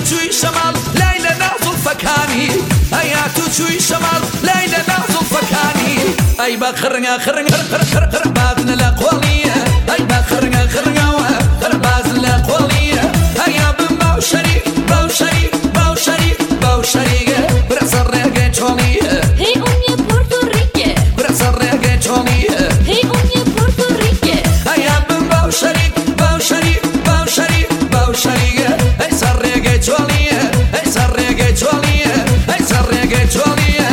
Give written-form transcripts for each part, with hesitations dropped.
توی شمال لیل نازل فکانی ایا تو توی شمال لیل نازل فکانی ای با خرنگا خرنگا خرنگا بعدنا لقولیه ای با خرنگا خرنگا بعدنا لقولیه ایا بموشری موشری موشری موشری برسر رگه چولیه Hey unie Puerto Rique برسر رگه چولیه Hey unie Puerto Rique ایا بموشری موشری موشری موشری ای سر رگه چولیه ای سر رگه چولیه ای سر رگه چولیه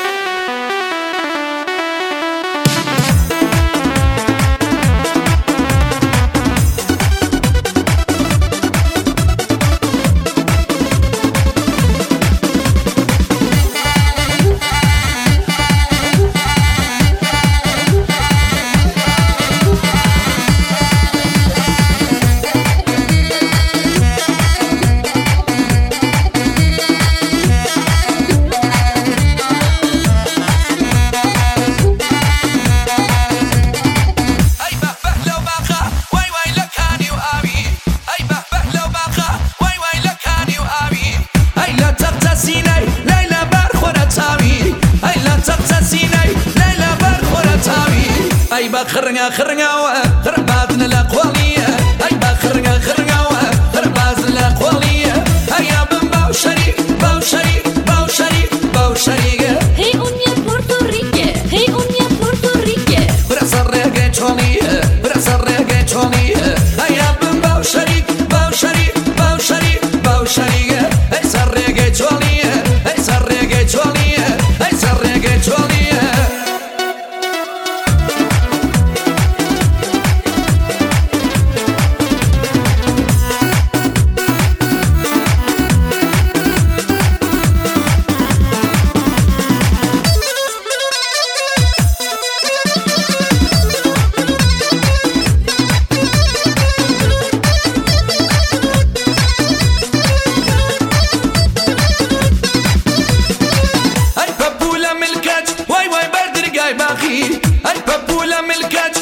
اي بخرنا خرنا وخرباتنا الاقواليه اي بخرنا خرنا وخرباتنا الاقواليه هيا بموشري موشري موشري موشري Hey unie Puerto Rique Hey unie Puerto Rique برسر رجع چوليه برسر رجع چوليه هيا بموشري موشري موشري موشري اي سر رجع چوليه اي سر رجع چوليه اي سر رجع چوليه اي بابولا ملكت واي واي بردر جاي باخي اي بابولا ملكت